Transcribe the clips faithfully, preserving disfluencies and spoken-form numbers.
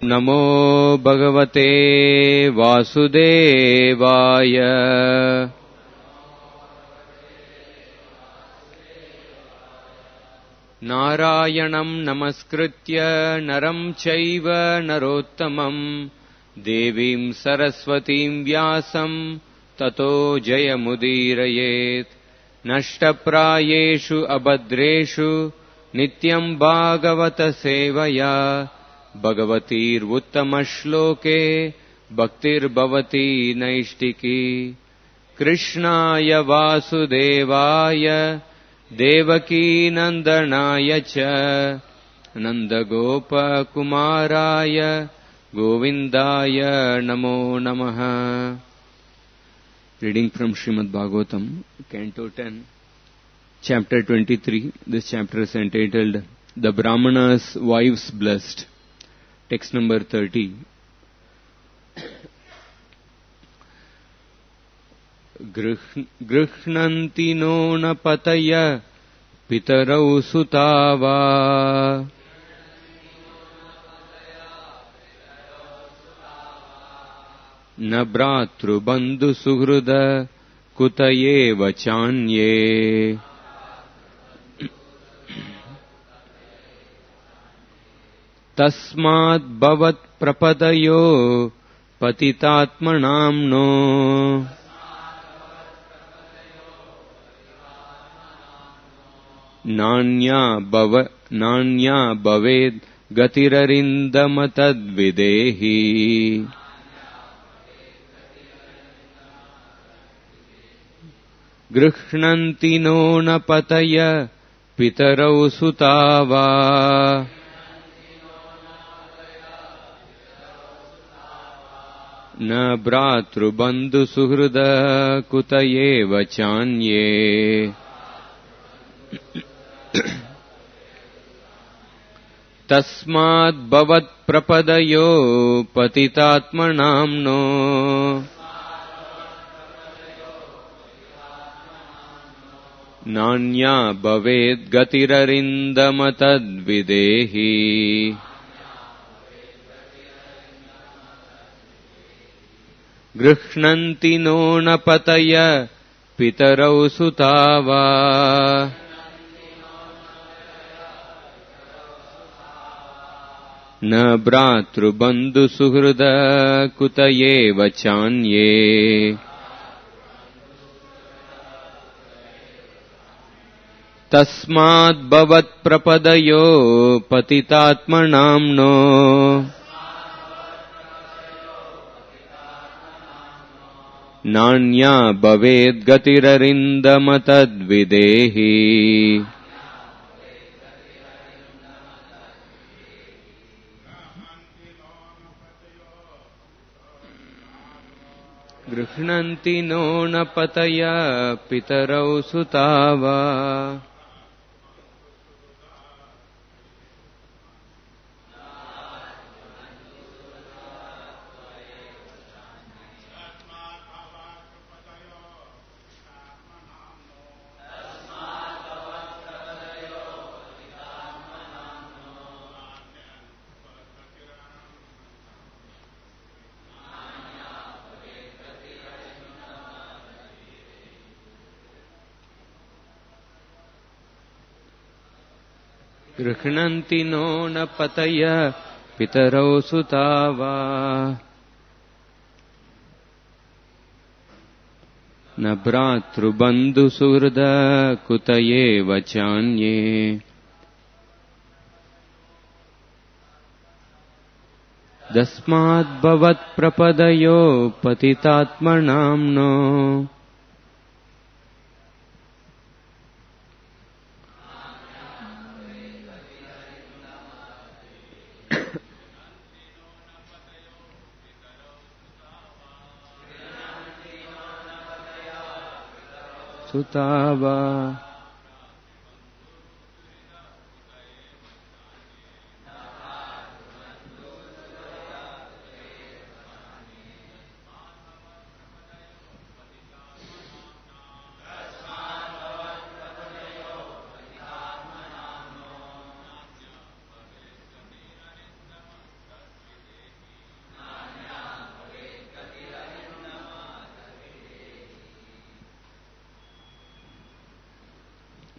नमो भगवते वासुदेवाय। नारायणं नमस्कृत्य नरं चैव नरोत्तमं देवीं सरस्वतीं व्यासं ततो जयमुदीरयेत्। नष्टप्रायेषु अभद्रेषु नित्यं भागवत सेवया भगवतीर्उत्तमश्लोके भक्तिर्भवती नैष्टिकी। कृष्णाय वासुदेवाय देवकीनन्दनाय च नन्दगोपकुमाराय गोविन्दाय नमो नमः। Reading from Srimad Bhagavatam, Canto ten, Chapter twenty-three. This chapter is entitled The Brahmana's Wives Blessed. Text number thirty. Grihhnanti no napataya pitarau sutava na bratru bandhu suhruda kutaye vachanye. Tasmad bhavat prapadayo patitatmanamno nanya bhava nanya bhaved gatirarindamatadvidehi. Grihhnanti no napataya pitarau sutava na bratru bandhu suhruda kutaye vachanye. Tasmad bhavat prapadayo patitatmanamno nanya bhaved gatirarindamatadvidehi. Grihhnanti no napataya pitarau sutava na bratru bandhu suhruda kutaye vachanye. Tasmad bhavat prapadayo patitatmanamno nanya bhaved gatirarindamatadvidehi. Grihhnanti no napataya pitarau sutava Grihhnanti no napataya pitarau sutava na bratru bandhu suhruda kutaye vachanye. Tasmad bhavat prapadayo patitatmanamno sutava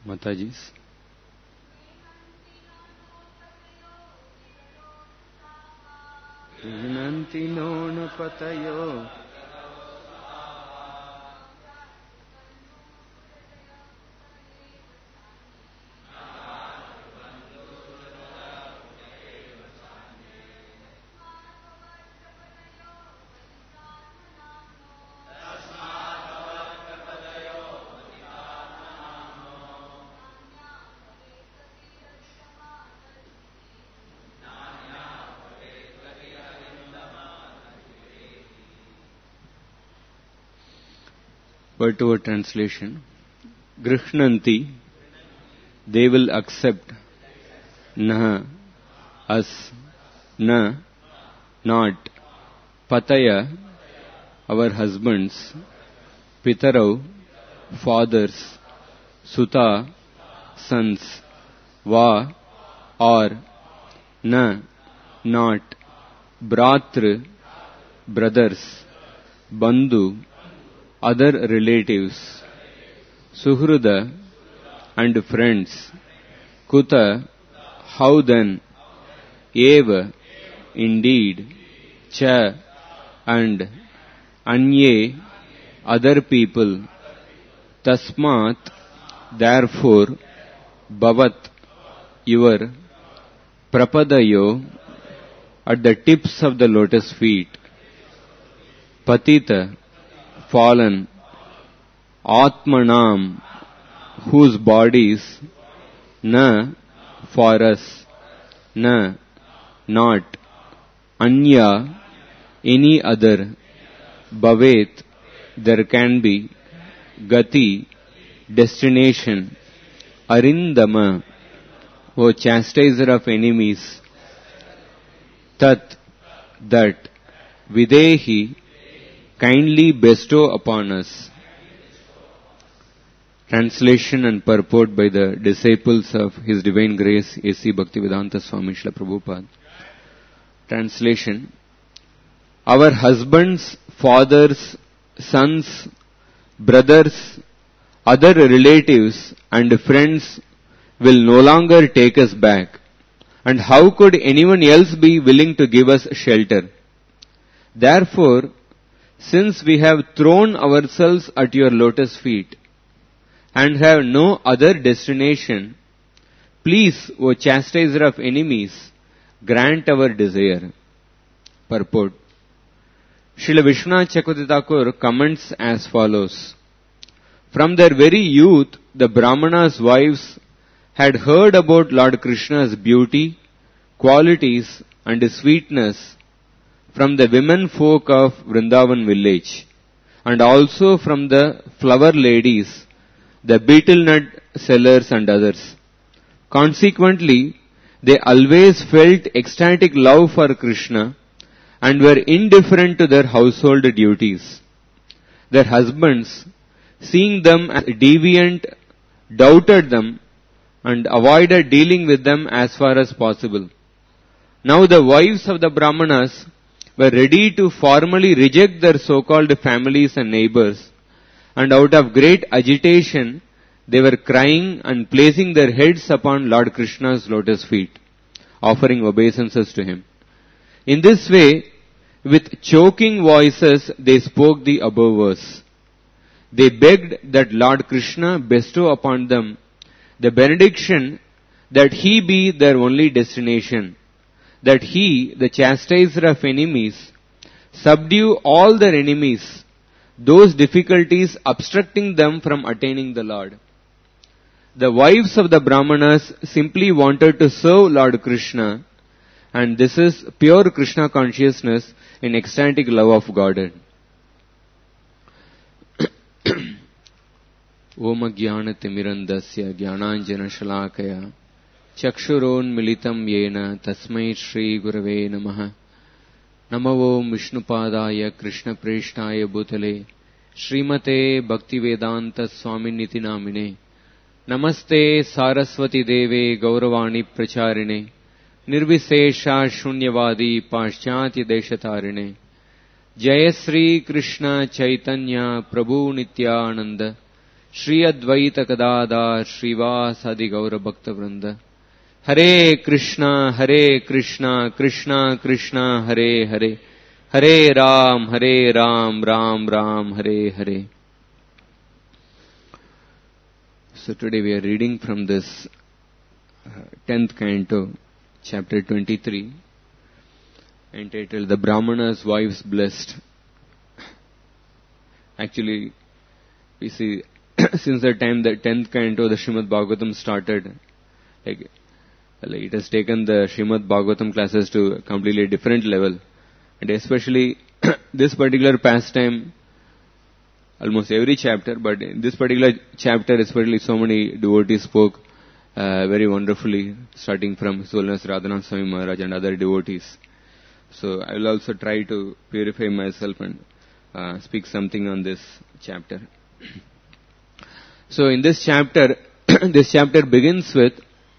Mataji's. Nanti non patayo. Word to word translation. Grihnanti, they will accept. Nah, us. Na, not. Pataya, our husbands. Pitarau, fathers. Suta, sons. Va, or. Na, not. Bratra, brothers. Bandhu, other relatives. Suhruda, and friends. Kuta, how then? Eva, indeed. Cha, and. Anye, other people. Tasmat, therefore. Bhavat, your. Prapadayo, at the tips of the lotus feet. Patita, fallen. Atmanam, whose bodies. Na, for us. Na, not. Anya, any other. Bhavet, there can be. Gati, destination. Arindama, O chastiser of enemies. Tat, that. Videhi, kindly bestow upon us. Translation and purport by the disciples of His Divine Grace A C Bhaktivedanta Swami Srila Prabhupada. Translation. Our husbands, fathers, sons, brothers, other relatives and friends will no longer take us back. And how could anyone else be willing to give us shelter? Therefore, since we have thrown ourselves at your lotus feet and have no other destination, please, O chastiser of enemies, grant our desire. Purport. Srila Vishwanath Chakravarti Thakur comments as follows. From their very youth, the Brahmanas' wives had heard about Lord Krishna's beauty, qualities and sweetness from the women folk of Vrindavan village, and also from the flower ladies, the betel nut sellers and others. Consequently, they always felt ecstatic love for Krishna and were indifferent to their household duties. Their husbands, seeing them as deviant, doubted them and avoided dealing with them as far as possible. Now the wives of the Brahmanas were ready to formally reject their so-called families and neighbors, and out of great agitation, they were crying and placing their heads upon Lord Krishna's lotus feet, offering obeisances to him. In this way, with choking voices, they spoke the above verse. They begged that Lord Krishna bestow upon them the benediction that he be their only destination, that he, the chastiser of enemies, subdue all their enemies, those difficulties obstructing them from attaining the Lord. The wives of the Brahmanas simply wanted to serve Lord Krishna, and this is pure Krishna consciousness in ecstatic love of Godhead. Om Jnana-timirandasya Jnananjana-shalakaya Chakshuron-militam yena tasmai Shri Gurave namaha. Namo Om Vishnupadaya Krishna-preshtaya bhutale Srimate Bhaktivedanta Swaminiti namine. Namaste Saraswati Deve Gauravani Pracharine Nirvisesha Shunyavadi Paschatya Deshatarine. Jaya Sri Krishna Chaitanya Prabhu Nityananda Shri Advaita Gadadhar Shrivasadi Gaura Bhakta Vrinda. Hare Krishna, Hare Krishna, Krishna Krishna, Hare Hare. Hare Ram, Hare Ram, Ram Ram, Hare Hare. So today we are reading from this uh, tenth canto, chapter twenty-three, entitled The Brahmana's Wives Blessed. Actually, we see, since the time the tenth canto, the Srimad Bhagavatam started, like, like it has taken the Srimad Bhagavatam classes to a completely different level. And especially this particular pastime, almost every chapter, but in this particular chapter, especially so many devotees spoke uh, very wonderfully, starting from His Holiness Radhanath Swami Maharaj and other devotees. So I will also try to purify myself and uh, speak something on this chapter. So in this chapter, this chapter begins with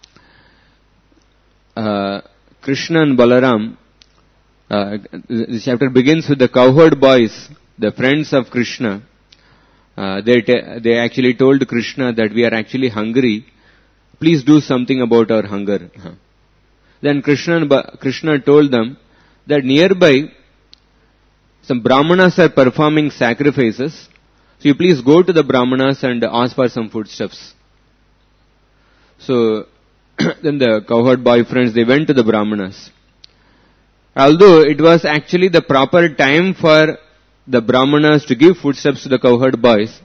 uh, Krishna and Balaram. Uh, this chapter begins with the cowherd boys, the friends of Krishna. Uh, they te- they actually told Krishna that we are actually hungry. Please do something about our hunger. Uh-huh. Then Krishna ba- Krishna told them that nearby some brahmanas are performing sacrifices. So you please go to the brahmanas and ask for some foodstuffs. So then the cowherd boy friends, they went to the brahmanas. Although it was actually the proper time for the brahmanas to give foodstuffs to the cowherd boys,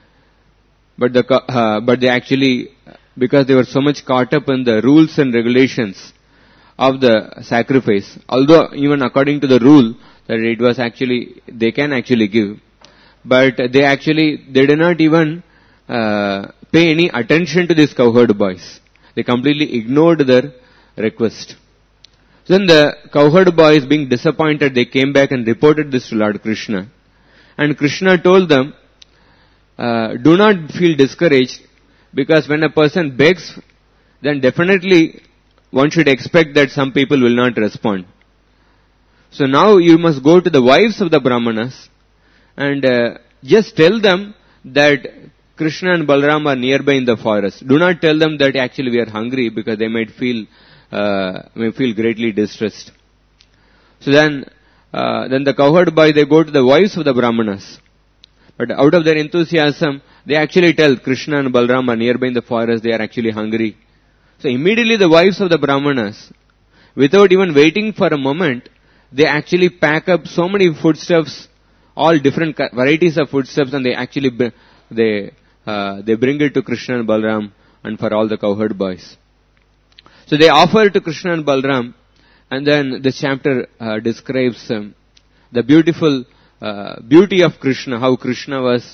but the uh, but they actually, because they were so much caught up in the rules and regulations of the sacrifice, although even according to the rule that it was actually, they can actually give, but they actually, they did not even uh, pay any attention to these cowherd boys. They completely ignored their request. Then the cowherd boys, being disappointed, they came back and reported this to Lord Krishna. And Krishna told them, uh, do not feel discouraged, because when a person begs, then definitely one should expect that some people will not respond. So now you must go to the wives of the brahmanas and uh, just tell them that Krishna and Balaram are nearby in the forest. Do not tell them that actually we are hungry, because they might feel Uh, may feel greatly distressed. So then, uh, then the cowherd boy, they go to the wives of the brahmanas. But out of their enthusiasm, they actually tell Krishna and Balaram are nearby in the forest, they are actually hungry. So immediately the wives of the brahmanas, without even waiting for a moment, they actually pack up so many foodstuffs, all different varieties of foodstuffs, and they actually, they, uh, they bring it to Krishna and Balaram and for all the cowherd boys. So they offer to Krishna and Balaram, and then this chapter uh, describes um, the beautiful uh, beauty of Krishna, how Krishna was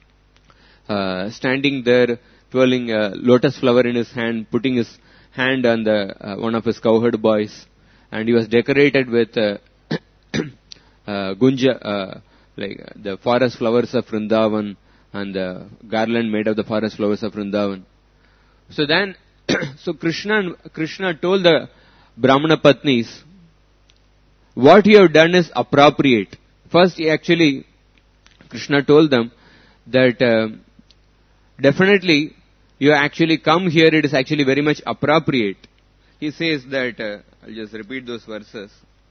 uh, standing there, twirling a lotus flower in his hand, putting his hand on the uh, one of his cowherd boys, and he was decorated with uh, uh, gunja, uh, like uh, the forest flowers of Vrindavan, and the garland made of the forest flowers of Vrindavan. So then, so Krishna, Krishna told the Brahmana Patnis, what you have done is appropriate. First, he actually, Krishna told them that uh, definitely you actually come here, it is actually very much appropriate. He says that, uh, I'll just repeat those verses.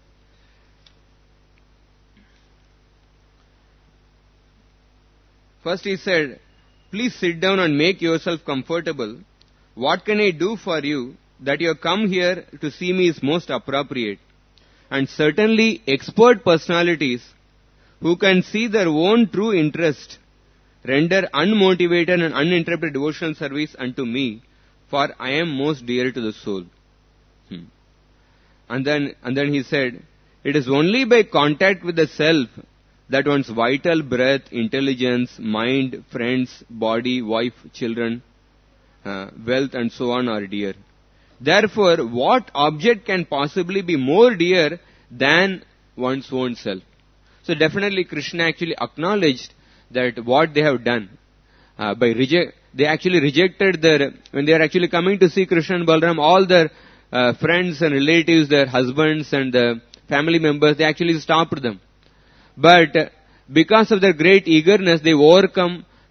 First he said, please sit down and make yourself comfortable. What can I do for you? That you have come here to see me is most appropriate. And certainly expert personalities who can see their own true interest render unmotivated and uninterrupted devotional service unto me, for I am most dear to the soul. Hmm. And then, and then he said, it is only by contact with the self that one's vital breath, intelligence, mind, friends, body, wife, children, Uh, wealth and so on are dear. Therefore, what object can possibly be more dear than one's own self? So definitely Krishna actually acknowledged that what they have done, uh, by reject, they actually rejected their, when they are actually coming to see Krishna and Balaram, all their uh, friends and relatives, their husbands and the family members, they actually stopped them. But uh, because of their great eagerness, they overcome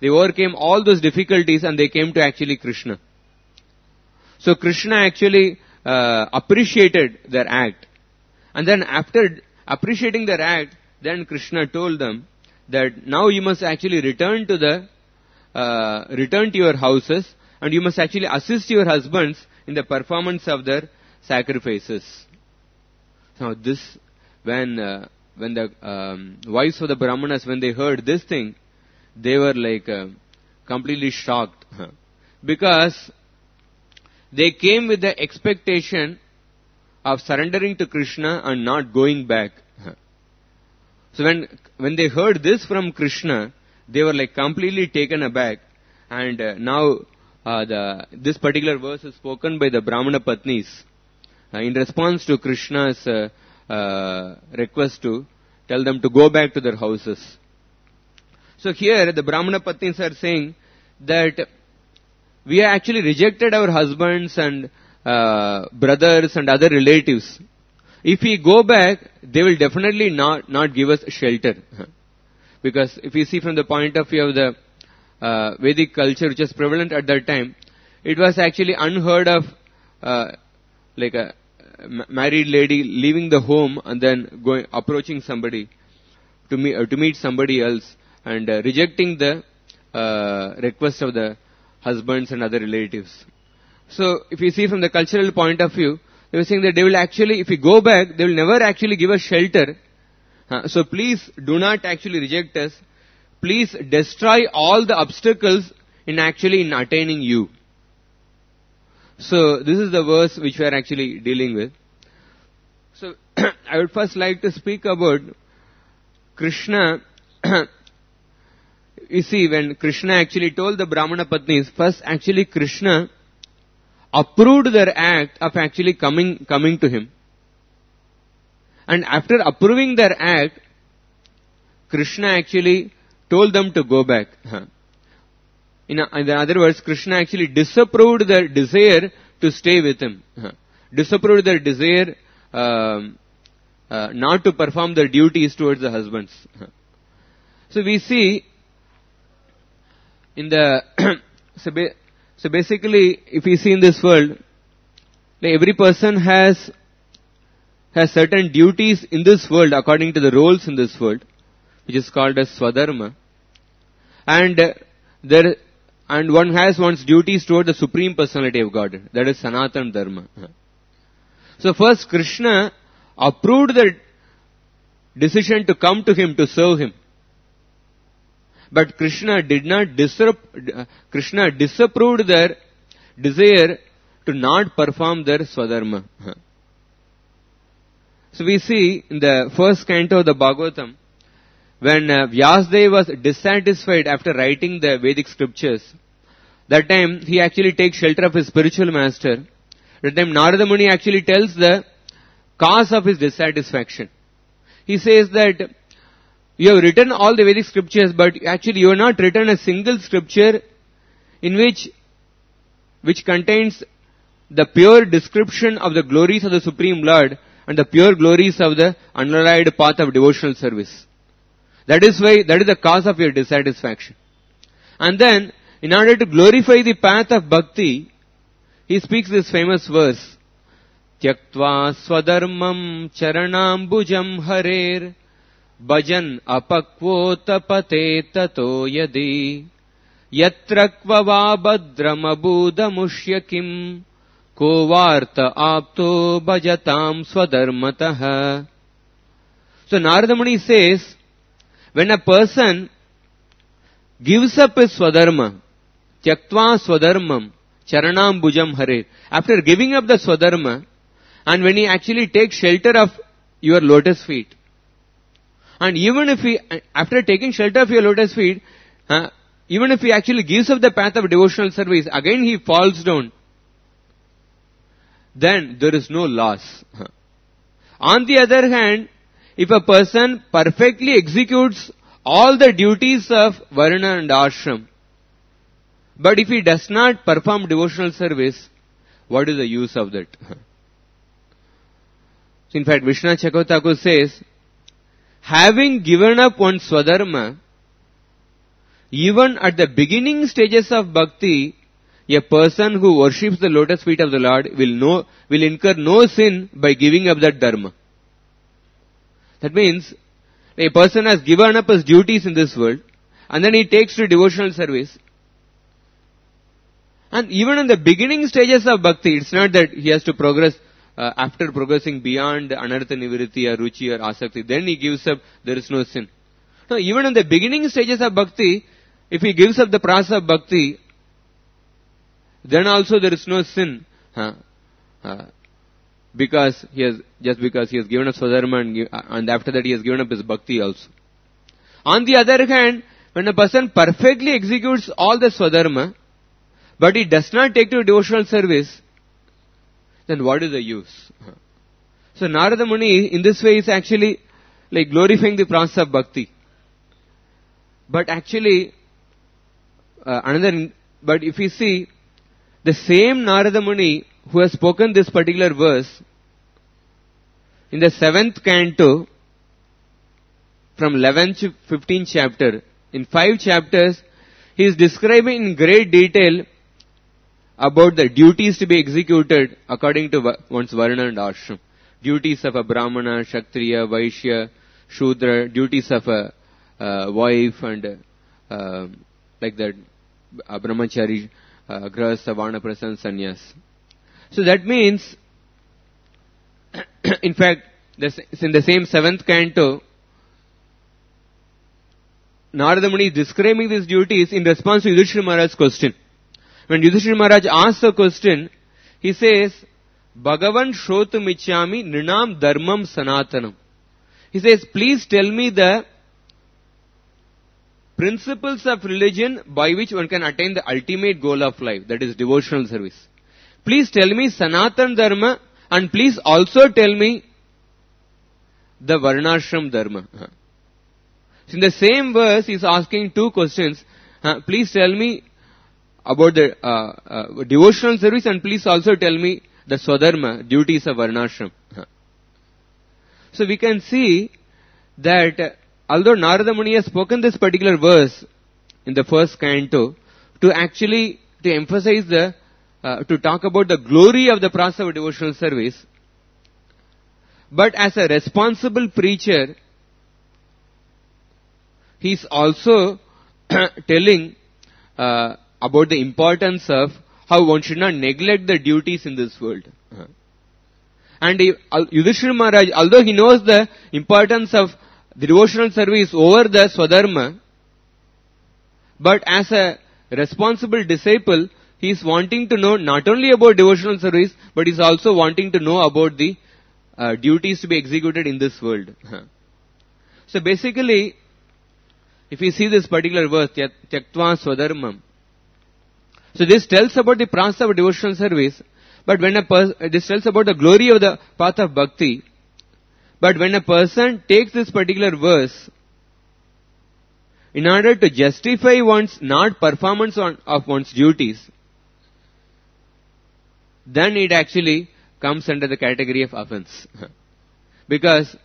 they overcame all those difficulties and they came to actually Krishna. So Krishna actually uh, appreciated their act. And then after appreciating their act, then Krishna told them that now you must actually return to the, uh, return to your houses and you must actually assist your husbands in the performance of their sacrifices. Now this, when, uh, when the um, wives of the Brahmanas, when they heard this thing, they were like uh, completely shocked. Because they came with the expectation of surrendering to Krishna and not going back. So when, when they heard this from Krishna, they were like completely taken aback. And uh, now uh, the, this particular verse is spoken by the Brahmana Patnis uh, in response to Krishna's uh, uh, request to tell them to go back to their houses. So here the Brahmana Patnis are saying that we have actually rejected our husbands and uh, brothers and other relatives. If we go back, they will definitely not, not give us shelter. Because if you see from the point of view of the uh, Vedic culture which was prevalent at that time, it was actually unheard of uh, like a married lady leaving the home and then going approaching somebody to meet, uh, to meet somebody else and uh, rejecting the uh, request of the husbands and other relatives. So if you see from the cultural point of view, they were saying that they will actually, if we go back, they will never actually give us shelter. Uh, so please do not actually reject us. Please destroy all the obstacles in actually in attaining you. So this is the verse which we are actually dealing with. So I would first like to speak about Krishna. You see, when Krishna actually told the Brahmana Patnis, first actually Krishna approved their act of actually coming, coming to him. And after approving their act, Krishna actually told them to go back. In, in other words, Krishna actually disapproved their desire to stay with him. Disapproved their desire um, uh, not to perform their duties towards the husbands. So we see in the so, ba- so basically, if we see in this world, like every person has has certain duties in this world according to the roles in this world, which is called as Swadharma, and uh, there and one has one's duties toward the Supreme Personality of God, that is Sanatana Dharma. So first, Krishna approved the decision to come to him to serve him. But Krishna did not disrupt, Krishna disapproved their desire to not perform their Swadharma. So we see in the first canto of the Bhagavatam, when uh, Vyasadeva was dissatisfied after writing the Vedic scriptures, that time he actually takes shelter of his spiritual master. That time Narada Muni actually tells the cause of his dissatisfaction. He says that you have written all the Vedic scriptures, but actually you have not written a single scripture in which, which contains the pure description of the glories of the Supreme Lord and the pure glories of the unalloyed path of devotional service. That is why, that is the cause of your dissatisfaction. And then, in order to glorify the path of bhakti, he speaks this famous verse, Tyaktva swadharmam charanambujam harer bhajan apakvotapate tato yadi yatrakva vabhadramabudamushyakim ko varta apto bhajatam swadharmatah. So Narada Muni says, when a person gives up his swadharma, tyaktva swadharmam, charanam bujam hare, after giving up the swadharma, and when he actually takes shelter of your lotus feet, and even if he, after taking shelter of your lotus feet, uh, even if he actually gives up the path of devotional service, again he falls down, then there is no loss. On the other hand, if a person perfectly executes all the duties of Varna and Ashram, but if he does not perform devotional service, what is the use of that? So in fact, Vishwanath Chakravarti Thakur says, having given up one's Swadharma, even at the beginning stages of bhakti, a person who worships the lotus feet of the Lord will know, will incur no sin by giving up that dharma. That means, a person has given up his duties in this world, and then he takes to devotional service. And even in the beginning stages of bhakti, it's not that he has to progress, uh, after progressing beyond anartha nivritti or ruchi or asakti, then he gives up, there is no sin. No, even in the beginning stages of bhakti, if he gives up the prasa of bhakti, then also there is no sin. Huh? Uh, because he has, just because he has given up swadharma and, and after that he has given up his bhakti also. On the other hand, when a person perfectly executes all the swadharma, but he does not take to devotional service, then what is the use? Huh? So Narada Muni in this way is actually like glorifying the process of bhakti. But actually, uh, another, but if you see, the same Narada Muni who has spoken this particular verse, in the seventh canto, from eleventh to fifteenth chapter, in five chapters, he is describing in great detail about the duties to be executed according to one's varna and ashram. Duties of a brahmana, kshatriya, vaishya, shudra, duties of a uh, wife and uh, like that, a brahmachari, uh, grahastha, vanaprastha, sannyas. So that means, in fact, this, in the same seventh canto, Narada Muni is describing these duties in response to Yudhishthira Maharaj's question. When Yudhishthira Maharaj asks the question, he says, Bhagavan Shrotum Ichchami Nrinam Dharmam Sanatanam. He says, please tell me the principles of religion by which one can attain the ultimate goal of life, that is devotional service. Please tell me Sanatan Dharma and please also tell me the Varnashram Dharma. In the same verse, he is asking two questions. Please tell me about the uh, uh, devotional service and please also tell me the Swadharma, duties of Varnashram. So we can see that uh, although Narada Muni has spoken this particular verse in the first canto to actually to emphasize the, uh, to talk about the glory of the process of devotional service, but as a responsible preacher, he is also telling uh, about the importance of how one should not neglect the duties in this world. Uh-huh. And he, Yudhishthira Maharaj, although he knows the importance of the devotional service over the Swadharma, but as a responsible disciple, he is wanting to know not only about devotional service, but he is also wanting to know about the uh, duties to be executed in this world. Uh-huh. So basically, if you see this particular verse, Tyaktva Swadharmam, so this tells about the process of devotional service, but when a person, this tells about the glory of the path of bhakti, but when a person takes this particular verse, in order to justify one's not performance on, of one's duties, then it actually comes under the category of offense. Because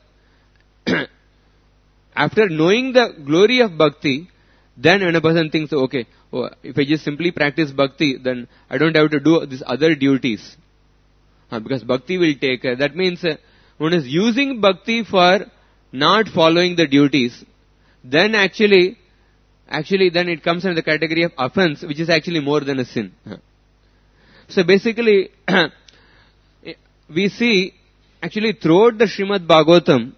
after knowing the glory of bhakti, then when a person thinks, okay, oh, if I just simply practice bhakti, then I don't have to do these other duties. Uh, because bhakti will take care. That means uh, one is using bhakti for not following the duties. Then actually, actually then it comes under the category of offense, which is actually more than a sin. Uh. So basically, we see actually throughout the Srimad Bhagavatam,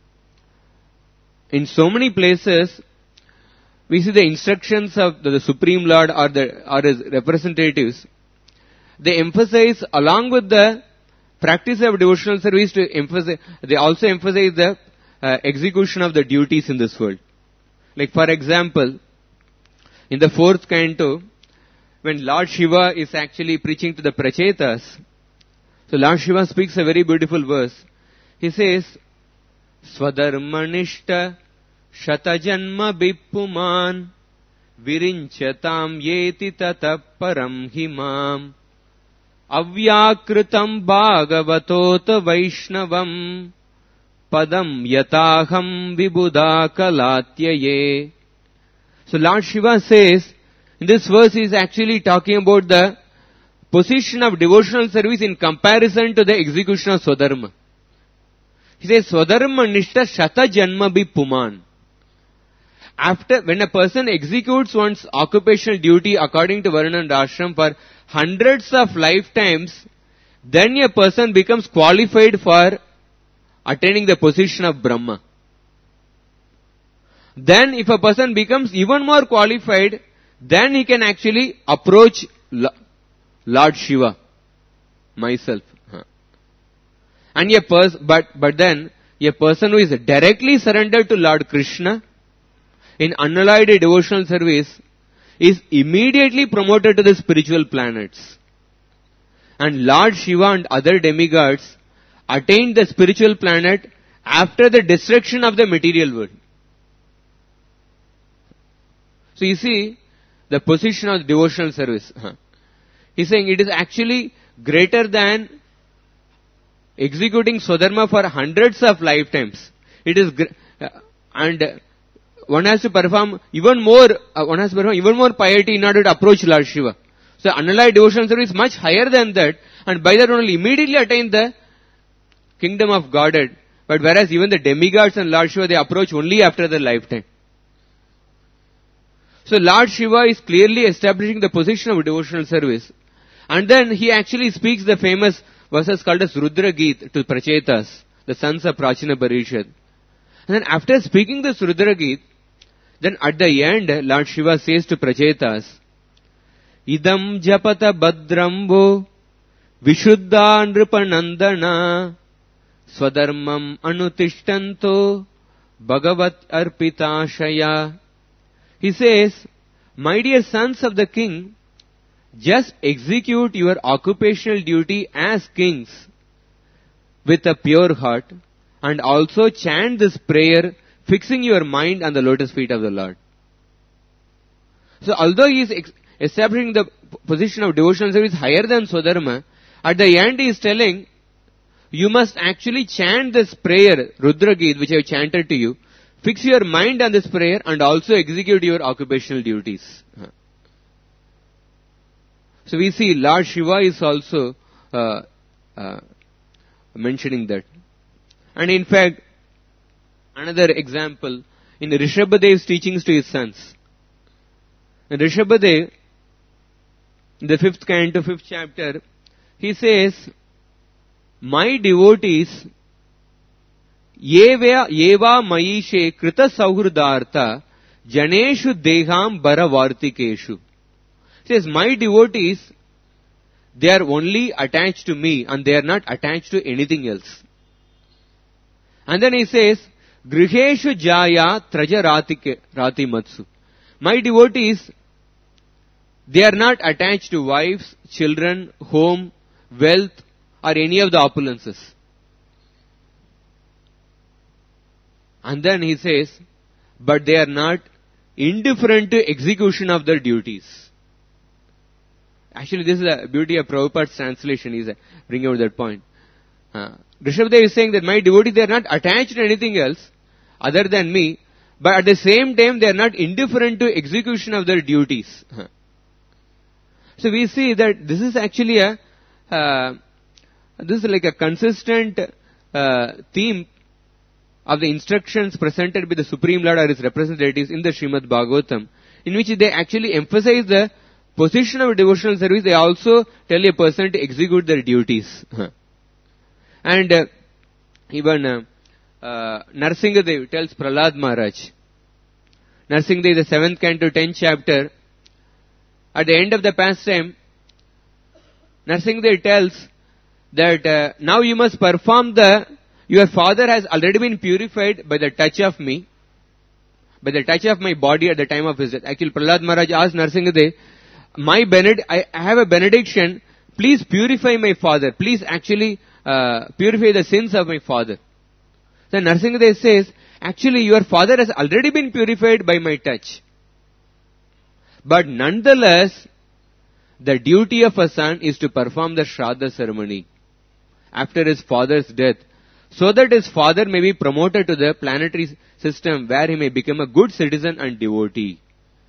in so many places, we see the instructions of the, the Supreme Lord or the or his representatives. They emphasize, along with the practice of devotional service, to emphasize. They also emphasize the uh, execution of the duties in this world. Like for example, in the fourth canto, when Lord Shiva is actually preaching to the Prachetas, so Lord Shiva speaks a very beautiful verse. He says, Swadharmanishta Shatajanma Bippuman Virinchatam Yeti Tata Param Himam Avyakritam Bhagavatota Vaishnavam Padam Yataham Vibudha Kalatyaye. So Lord Shiva says, in this verse he is actually talking about the position of devotional service in comparison to the execution of Swadharma. He says, Swadharma nishta shata janma bhi puman. After, when a person executes one's occupational duty according to Varna and Ashram for hundreds of lifetimes, then a person becomes qualified for attaining the position of Brahma. Then if a person becomes even more qualified, then he can actually approach Lord Shiva, myself. And a person, but, but then, a person who is directly surrendered to Lord Krishna, in unalloyed devotional service, is immediately promoted to the spiritual planets. And Lord Shiva and other demigods attained the spiritual planet after the destruction of the material world. So you see, the position of devotional service. He's saying it is actually greater than executing Swadharma for hundreds of lifetimes. It is, and one has to perform even more, uh, one has to perform even more piety in order to approach Lord Shiva. So unalloyed devotional service is much higher than that, and by that one will immediately attain the kingdom of Godhead. But whereas even the demigods and Lord Shiva, they approach only after their lifetime. So Lord Shiva is clearly establishing the position of devotional service. And then he actually speaks the famous verses called as Rudra Geet to Prachetas, the sons of Prachina Parishad. And then after speaking this Rudra Geet, then at the end, Lord Shiva says to Prachetas, Idam japata badrambo vishuddha nripanandana swadharmam anutishtanto bhagavat arpitashaya. He says, my dear sons of the king, just execute your occupational duty as kings with a pure heart and also chant this prayer fixing your mind on the lotus feet of the Lord. So although he is ex- establishing the position of devotional service higher than Swadharma, at the end he is telling, you must actually chant this prayer, Rudra Geet, which I have chanted to you. Fix your mind on this prayer and also execute your occupational duties. So we see Lord Shiva is also uh, uh, mentioning that. And in fact, another example, in Rishabhadev's teachings to his sons. In Rishabhadev, in the fifth canto, fifth chapter, he says, my devotees, Yeva yeva maishe krita sauhrudartha janeshu deham baravartikeshu. Says, my devotees, they are only attached to me and they are not attached to anything else. And then he says, griheshu jaya traja rati matsu. My devotees, they are not attached to wives, children, home, wealth or any of the opulences. And then he says, but they are not indifferent to execution of their duties. Actually, this is the beauty of Prabhupada's translation. He's bringing out that point. Uh, Rishabhadev is saying that my devotees, they are not attached to anything else other than me, but at the same time, they are not indifferent to execution of their duties. Uh. So we see that this is actually a, uh, this is like a consistent uh, theme of the instructions presented by the Supreme Lord or his representatives in the Srimad Bhagavatam, in which they actually emphasize the position of devotional service. They also tell a person to execute their duties. And uh, even uh, uh, Narsingadev tells Prahlad Maharaj, Narsingadev, the seventh canto, tenth chapter, at the end of the pastime, Narsingadev tells that uh, now you must perform the, your father has already been purified by the touch of me, by the touch of my body at the time of his death. Actually, Prahlad Maharaj asked Narsingadev, my bened- I have a benediction, please purify my father, please actually uh, purify the sins of my father. Then Narsingadev says, actually your father has already been purified by my touch. But nonetheless, the duty of a son is to perform the Shraddha ceremony after his father's death, so that his father may be promoted to the planetary system where he may become a good citizen and devotee.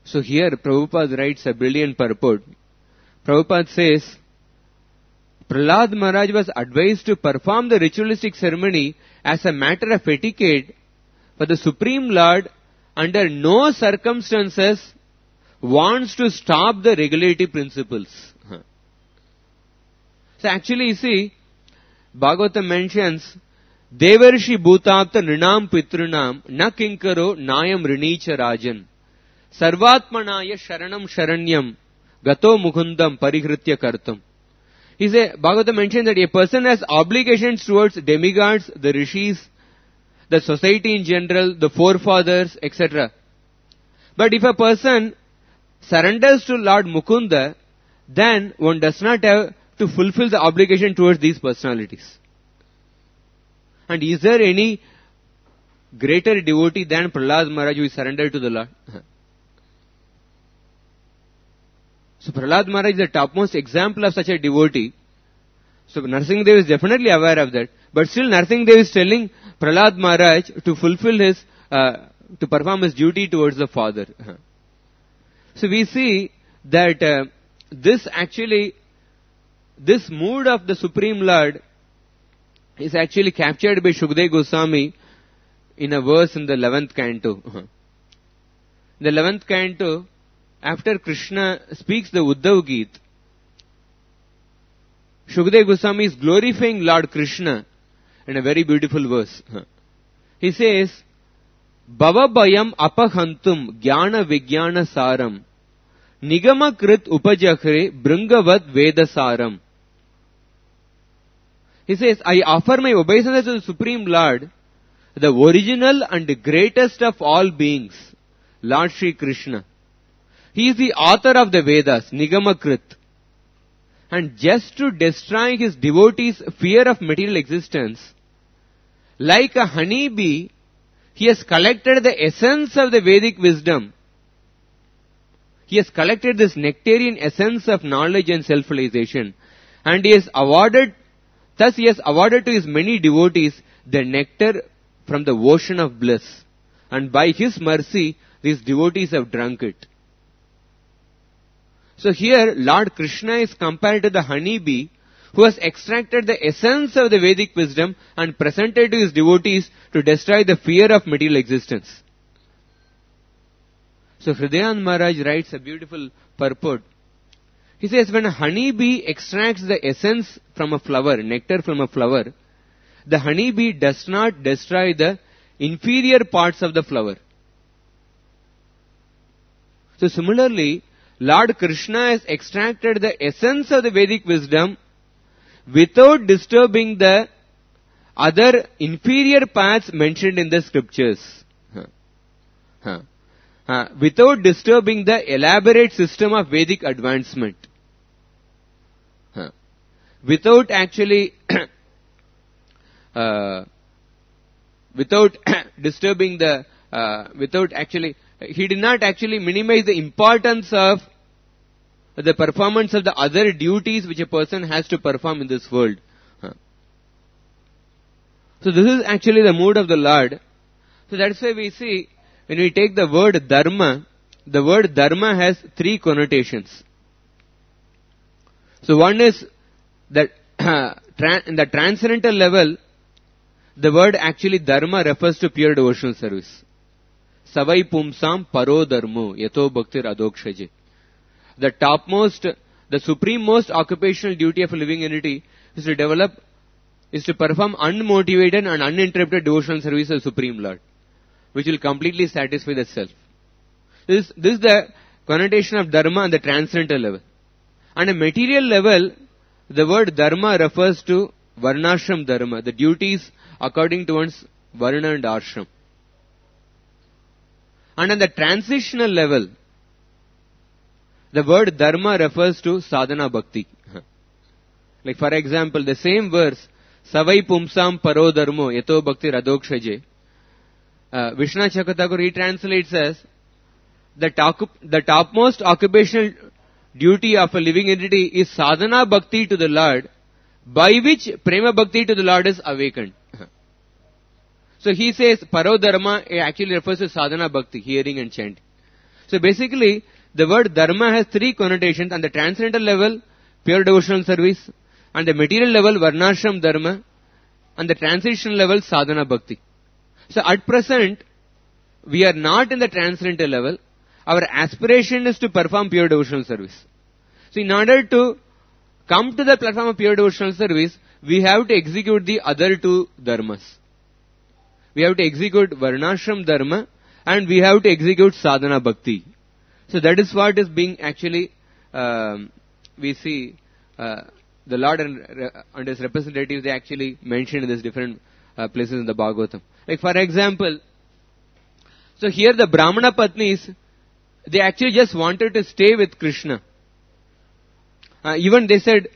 So here Prabhupada writes a brilliant purport. Prabhupada says, Prahlad Maharaj was advised to perform the ritualistic ceremony as a matter of etiquette, but the Supreme Lord under no circumstances wants to stop the regulative principles. So actually you see, Bhagavatam mentions, Devarshi Bhutapta Nrinam Pitrunam Na Kinkaro Nayam Rinicha Rajan Sarvatmanaya Sharanam Sharanyam Gato Mukundam Parihritya Kartam. He says, Bhagavatam mentioned that a person has obligations towards demigods, the rishis, the society in general, the forefathers, et cetera. But if a person surrenders to Lord Mukunda, then one does not have to fulfill the obligation towards these personalities. And is there any greater devotee than Prahlad Maharaj who is surrendered to the Lord? So Prahlad Maharaj is the topmost example of such a devotee. So Narasimhadev is definitely aware of that. But still Narasimhadev is telling Prahlad Maharaj to fulfill his, uh, to perform his duty towards the father. So we see that uh, this actually, this mood of the Supreme Lord is actually captured by Shukdev Goswami in a verse in the eleventh canto. In the eleventh canto, after Krishna speaks the Uddhav Geet, Shukdev Goswami is glorifying Lord Krishna in a very beautiful verse. He says, Bhava Bhayam Apahantum Jnana Vijnana Saram Nigama Krit Upajakhre Bringavad Veda Saram. He says, I offer my obeisance to the Supreme Lord, the original and greatest of all beings, Lord Shri Krishna. He is the author of the Vedas, Nigamakrit. And just to destroy his devotees' fear of material existence, like a honeybee, he has collected the essence of the Vedic wisdom. He has collected this nectarian essence of knowledge and self-realization. And he has awarded, thus he has awarded to his many devotees the nectar from the ocean of bliss. And by his mercy, these devotees have drunk it. So here, Lord Krishna is compared to the honeybee who has extracted the essence of the Vedic wisdom and presented to his devotees to destroy the fear of material existence. So Hridayanand Maharaj writes a beautiful purport. He says, when a honeybee extracts the essence from a flower, nectar from a flower, the honeybee does not destroy the inferior parts of the flower. So similarly, Lord Krishna has extracted the essence of the Vedic wisdom without disturbing the other inferior paths mentioned in the scriptures. Huh. Huh. Huh. Without disturbing the elaborate system of Vedic advancement. Huh. Without actually, uh, without disturbing the, uh, without actually, he did not actually minimize the importance of the performance of the other duties which a person has to perform in this world. Huh. So this is actually the mood of the Lord. So that's why we see, when we take the word dharma, the word dharma has three connotations. So one is that in the transcendental level, the word actually dharma refers to pure devotional service. Savai pumsam paro dharmo yato bhaktir adokshaje. The topmost, the supreme-most occupational duty of a living entity is to develop, is to perform unmotivated and uninterrupted devotional service of the Supreme Lord, which will completely satisfy the self. This, this is the connotation of dharma on the transcendental level. On a material level, the word dharma refers to varnashram dharma, the duties according to one's varna and ashram. And on the transitional level, the word dharma refers to sadhana bhakti. Like for example, the same verse, Savai pumsam paro dharmo yato bhakti radokshaje. Uh, Vishnu Chakrathakur retranslates as, the, top, the topmost occupational duty of a living entity is sadhana bhakti to the Lord, by which prema bhakti to the Lord is awakened. So he says, paro dharma actually refers to sadhana bhakti, hearing and chanting. So basically, the word dharma has three connotations. On the transcendental level, pure devotional service. On the material level, varnashram dharma. On the transitional level, sadhana bhakti. So at present, we are not in the transcendental level. Our aspiration is to perform pure devotional service. So in order to come to the platform of pure devotional service, we have to execute the other two dharmas. We have to execute varnashram dharma and we have to execute sadhana bhakti. So that is what is being actually, um, we see, uh, the Lord and, uh, and His representatives, they actually mentioned in these different uh, places in the Bhagavatam. Like for example, so here the Brahmana Patnis, they actually just wanted to stay with Krishna. Uh, even they said,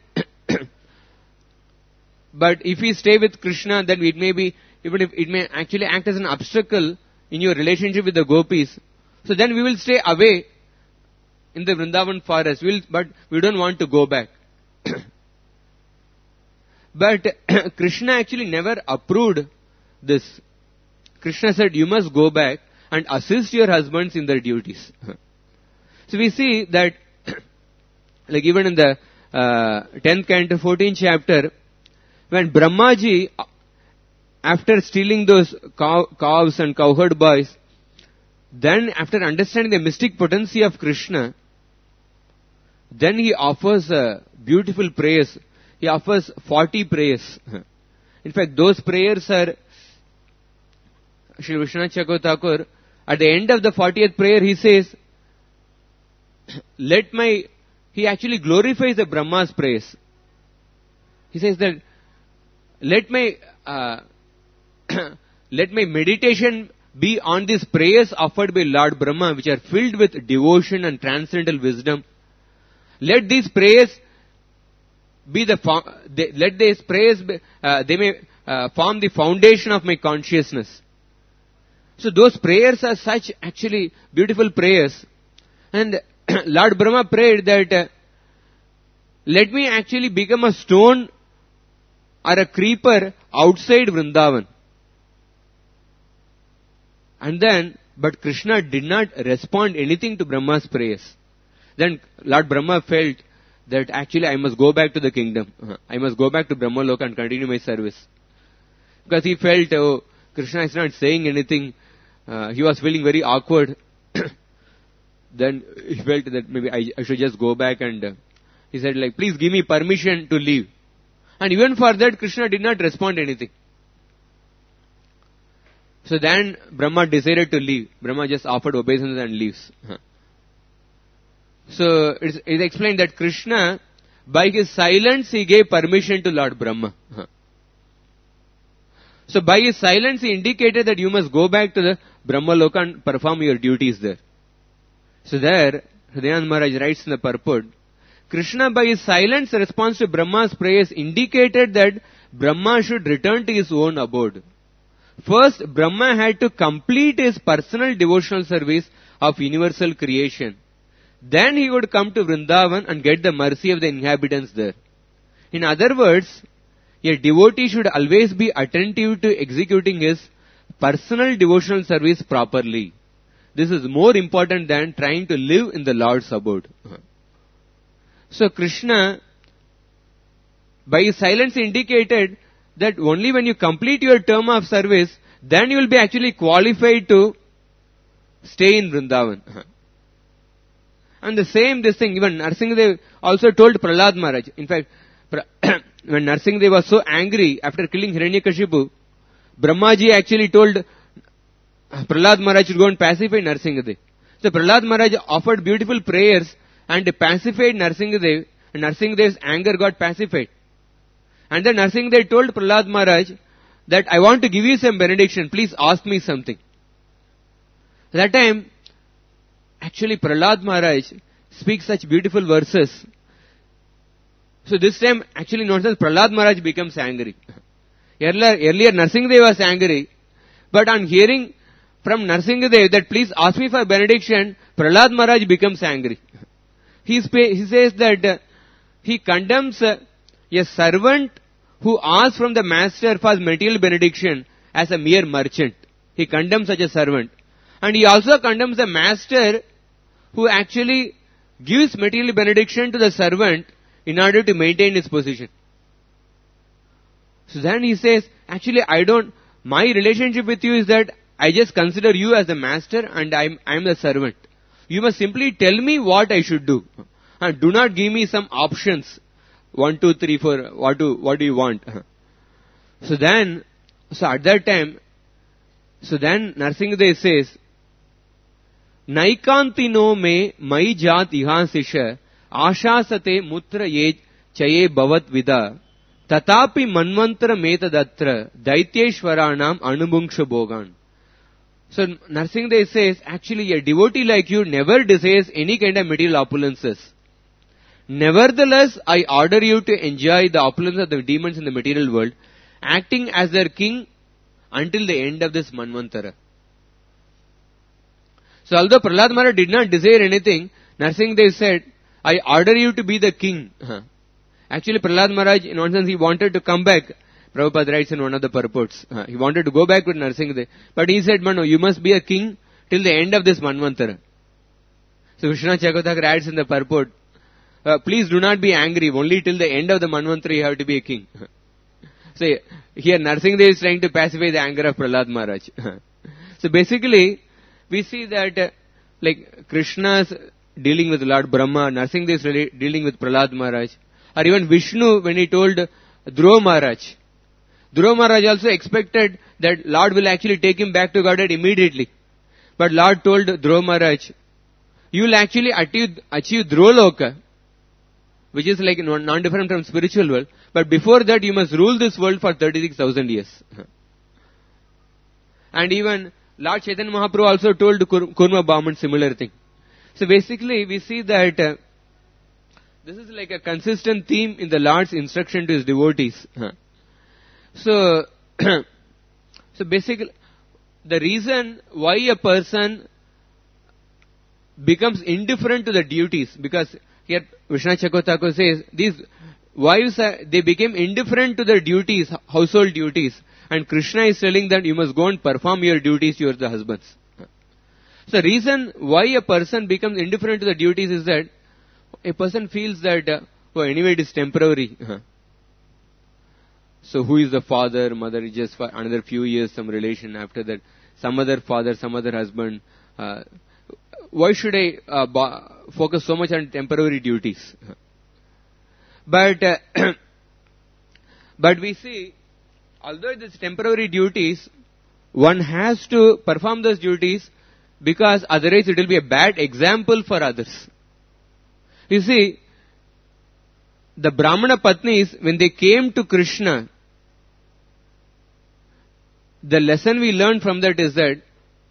but if we stay with Krishna, then it may be, even if it may actually act as an obstacle in your relationship with the gopis. So then we will stay away in the Vrindavan forest, we'll, but we don't want to go back. But Krishna actually never approved this. Krishna said, you must go back and assist your husbands in their duties. So we see that, like even in the uh, tenth canto, fourteenth chapter, when Brahmaji, after stealing those cow, cows and cowherd boys, then after understanding the mystic potency of Krishna, then he offers a beautiful prayers. He offers forty prayers. In fact, those prayers are, Shri Vishwanath Chakravarti Thakur, at the end of the fortieth prayer, he says, let my, he actually glorifies the Brahma's praise. He says that, let my, uh, let my meditation be on these prayers offered by Lord Brahma, which are filled with devotion and transcendental wisdom. Let these prayers be the, they, let these prayers, be, uh, they may uh, form the foundation of my consciousness. So those prayers are such actually beautiful prayers. And Lord Brahma prayed that, uh, let me actually become a stone or a creeper outside Vrindavan. And then, but Krishna did not respond anything to Brahma's prayers. Then Lord Brahma felt that actually I must go back to the kingdom. I must go back to Brahmaloka and continue my service. Because he felt, oh, Krishna is not saying anything. Uh, he was feeling very awkward. Then he felt that maybe I, I should just go back and uh, he said like, please give me permission to leave. And even for that, Krishna did not respond anything. So then Brahma decided to leave. Brahma just offered obeisance and leaves. So it's, it's explained that Krishna, by his silence, he gave permission to Lord Brahma. So by his silence, he indicated that you must go back to the Brahmaloka and perform your duties there. So there, Hridayanand Maharaj writes in the purport, Krishna by his silence response to Brahma's prayers indicated that Brahma should return to his own abode. First, Brahma had to complete his personal devotional service of universal creation. Then he would come to Vrindavan and get the mercy of the inhabitants there. In other words, a devotee should always be attentive to executing his personal devotional service properly. This is more important than trying to live in the Lord's abode. So Krishna, by his silence, indicated that only when you complete your term of service, then you will be actually qualified to stay in Vrindavan. And the same this thing, even Narsingadev also told Prahlad Maharaj. In fact, when Narsingadev was so angry after killing Hiranyakashipu, Brahmaji actually told Prahlad Maharaj to go and pacify Narsingadev. So Prahlad Maharaj offered beautiful prayers and pacified Narsingadev, and Narsingadev's anger got pacified. And then Narsingadev told Prahlad Maharaj that I want to give you some benediction, please ask me something. That time, actually Prahlad Maharaj speaks such beautiful verses. So this time, actually not that Prahlad Maharaj becomes angry. Earlier, earlier Narsingadev was angry, but on hearing from Narsingadev that please ask me for benediction, Prahlad Maharaj becomes angry. He, sp- he says that uh, he condemns uh, a servant who asks from the master for material benediction as a mere merchant. He condemns such a servant. And he also condemns the master who actually gives material benediction to the servant in order to maintain his position. So then he says, actually I don't, my relationship with you is that I just consider you as the master and I'm, I'm the servant. You must simply tell me what I should do. And do not give me some options. One, two, three, four, what do, what do you want? So then, so at that time, so then Narsinghdeva says, Naikantino me mai jat ihasisha ashasate mutra ye chaye bhavat vida tatapi manvantara metadatra daityeshwaranam anubunksha bhogan. So Narsinghdeva says, actually a devotee like you never desires any kind of material opulences. Nevertheless, I order you to enjoy the opulence of the demons in the material world, acting as their king until the end of this Manvantara. So although Prahlad Maharaj did not desire anything, Narsinghdeva said, I order you to be the king. Actually Prahlad Maharaj, in one sense, he wanted to come back. Prabhupada writes in one of the purports. He wanted to go back with Narsinghdeva. But he said, no, you must be a king till the end of this Manvantara. So Vishwanath Chakravarti adds in the purport, uh, please do not be angry. Only till the end of the Manvantara you have to be a king. So here Narsinghdeva is trying to pacify the anger of Prahlad Maharaj. So basically, we see that uh, like Krishna's dealing with Lord Brahma, Narsinghdeva is really dealing with Prahlad Maharaj. Or even Vishnu when he told Dhruva Maharaj. Dhruva Maharaj also expected that Lord will actually take him back to Godhead immediately. But Lord told Dhruva Maharaj, you will actually achieve, achieve Dhruvaloka, which is like non-different from spiritual world. But before that you must rule this world for thirty-six thousand years. And even Lord Chaitanya Mahaprabhu also told Kurma Bhaman similar thing. So basically we see that uh, this is like a consistent theme in the Lord's instruction to his devotees. So, so basically the reason why a person becomes indifferent to the duties, because here Vishwanath Chakravarti says, these wives, are, they became indifferent to their duties, household duties. And Krishna is telling that you must go and perform your duties to your husbands. So the reason why a person becomes indifferent to the duties is that a person feels that, uh, oh anyway it is temporary. So who is the father, mother, is just for another few years some relation, after that some other father, some other husband. Uh, why should I uh, bo- focus so much on temporary duties? But, uh, but we see, although it is temporary duties, one has to perform those duties because otherwise it will be a bad example for others. You see, the Brahmana Patnis, when they came to Krishna, the lesson we learned from that is that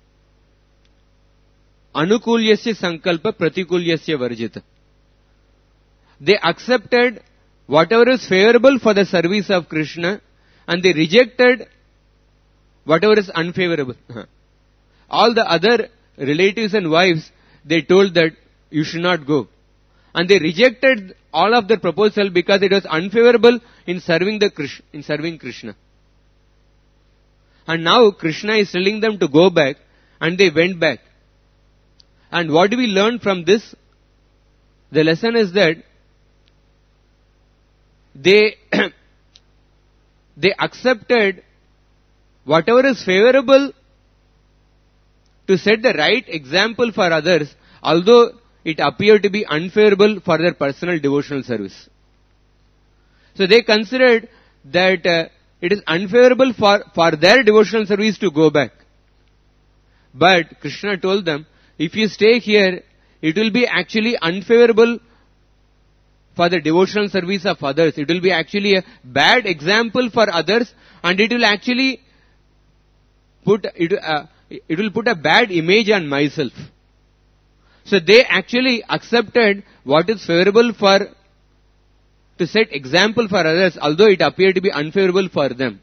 Anukulyasya sankalpa pratikulyasya varjita. They accepted whatever is favorable for the service of Krishna and they rejected whatever is unfavorable. All the other relatives and wives, they told that you should not go. And they rejected all of their proposal because it was unfavorable in serving the Krishna, in serving Krishna. And now Krishna is telling them to go back, and they went back. And what do we learn from this? The lesson is that they they accepted whatever is favorable to set the right example for others, although it appeared to be unfavorable for their personal devotional service. So they considered that uh, it is unfavorable for, for their devotional service to go back. But Krishna told them, if you stay here, it will be actually unfavorable for the devotional service of others. It will be actually a bad example for others, and it will actually put, it, uh, it will put a bad image on myself. So they actually accepted what is favorable for, to set example for others, although it appeared to be unfavorable for them.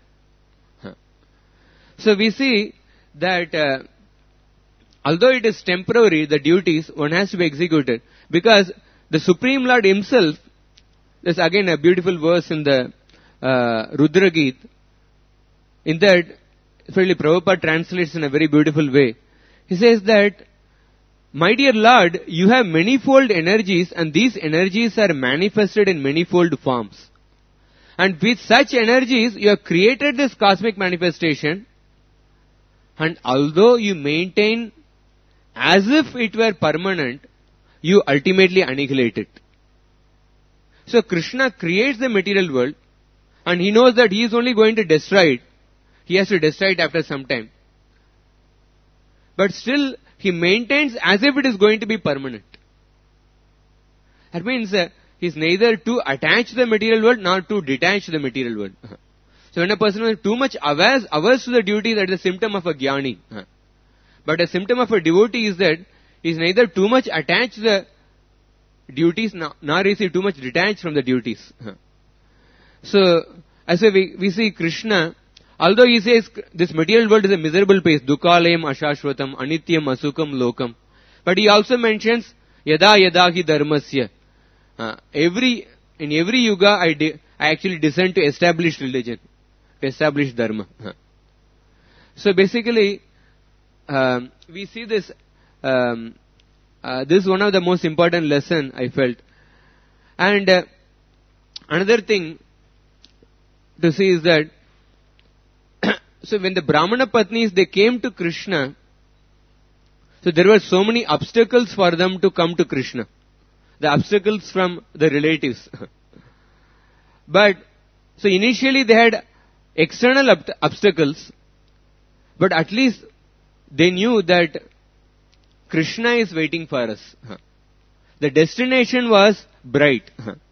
So we see that uh, although it is temporary, the duties, one has to be executed. Because the Supreme Lord himself, there's again a beautiful verse in the uh, Rudra Geet, in that, really Prabhupada translates in a very beautiful way. He says that my dear Lord, you have manifold energies and these energies are manifested in manifold forms. And with such energies, you have created this cosmic manifestation. And although you maintain as if it were permanent, you ultimately annihilate it. So Krishna creates the material world and he knows that he is only going to destroy it. He has to destroy it after some time. But still, he maintains as if it is going to be permanent. That means uh, he is neither to attach the material world nor to detach the material world. So when a person is too much averse, averse to the duty, that is a symptom of a jnani. But a symptom of a devotee is that he is neither too much attached to the duties nor is he too much detached from the duties. So, as we, we see Krishna, although he says this material world is a miserable place, dukkhalayam ashashvatam, anityam asukam lokam. But he also mentions yada yada hi dharmasya. Uh, every, in every yuga I, de, I actually descend to establish religion, to establish dharma. Uh. So basically, um, we see this, um, uh, this is one of the most important lesson I felt. And uh, another thing to see is that, so when the Brahmana Patnis, they came to Krishna, so there were so many obstacles for them to come to Krishna. The obstacles from the relatives. But, so initially they had external ob- obstacles, but at least they knew that Krishna is waiting for us. The destination was bright.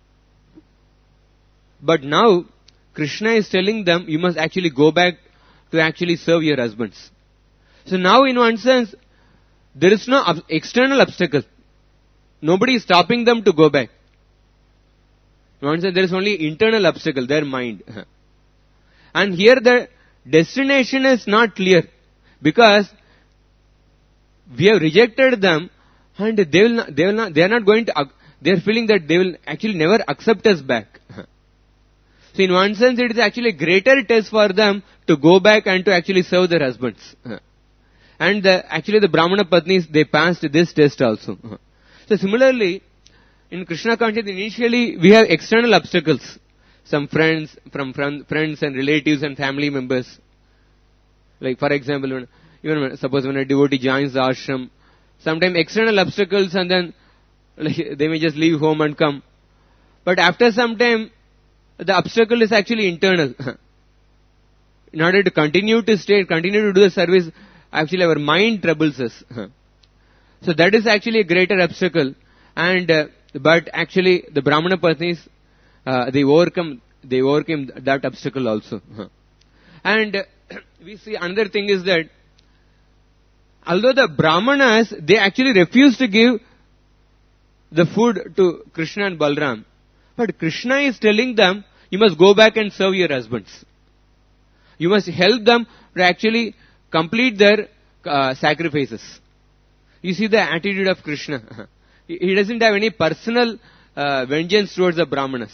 But now, Krishna is telling them, you must actually go back to actually serve your husbands. So now in one sense, there is no ob- external obstacle. Nobody is stopping them to go back. In one sense, there is only internal obstacle, their mind. And here the destination is not clear. Because we have rejected them and they will not, they will not, they are not going to, they are feeling that they will actually never accept us back. So in one sense, it is actually a greater test for them to go back and to actually serve their husbands. And the, actually the Brahmana Patnis, they passed this test also. So similarly, in Krishna consciousness, initially we have external obstacles. Some friends, from friends and relatives and family members. Like for example, when, even when, suppose when a devotee joins the ashram, sometimes external obstacles and then like, they may just leave home and come. But after some time, the obstacle is actually internal. In order to continue to stay, continue to do the service, actually our mind troubles us. So that is actually a greater obstacle. And, uh, but actually the Brahmana Patnis, uh, they overcome, they overcame that obstacle also. And uh, we see another thing is that, although the Brahmanas, they actually refuse to give the food to Krishna and Balram, but Krishna is telling them, you must go back and serve your husbands. You must help them to actually complete their uh, sacrifices. You see the attitude of Krishna. He doesn't have any personal uh, vengeance towards the Brahmanas.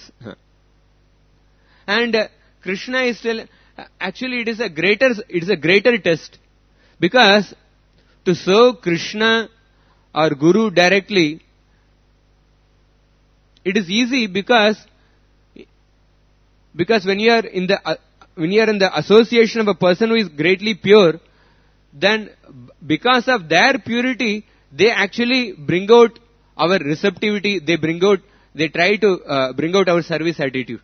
And uh, Krishna is still, actually it is a greater, it is a greater test. Because to serve Krishna or Guru directly, it is easy because, because when you are in the, uh, when you are in the association of a person who is greatly pure, then because of their purity, they actually bring out our receptivity, they bring out, they try to uh, bring out our service attitude.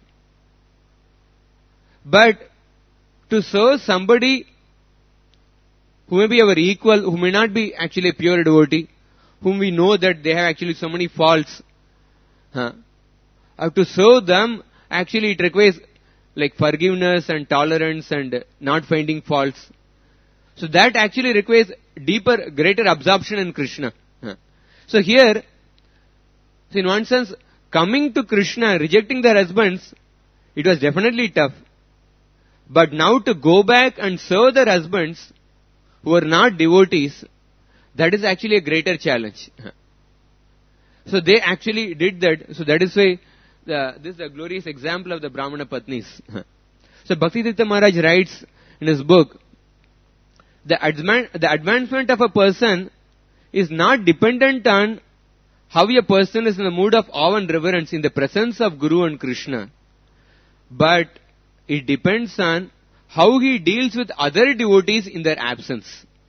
But to serve somebody who may be our equal, who may not be actually a pure devotee, whom we know that they have actually so many faults, huh? Uh, to serve them, actually it requires like forgiveness and tolerance and not finding faults. So that actually requires deeper, greater absorption in Krishna. Huh? So here, so in one sense, coming to Krishna, rejecting their husbands, it was definitely tough. But now to go back and serve their husbands, who are not devotees, that is actually a greater challenge. So they actually did that. So that is why the, this is a glorious example of the Brahmana Patnis. So Bhaktitirtha Maharaj writes in his book, the, advan- the advancement of a person is not dependent on how a person is in the mood of awe and reverence in the presence of Guru and Krishna, but it depends on how he deals with other devotees in their absence.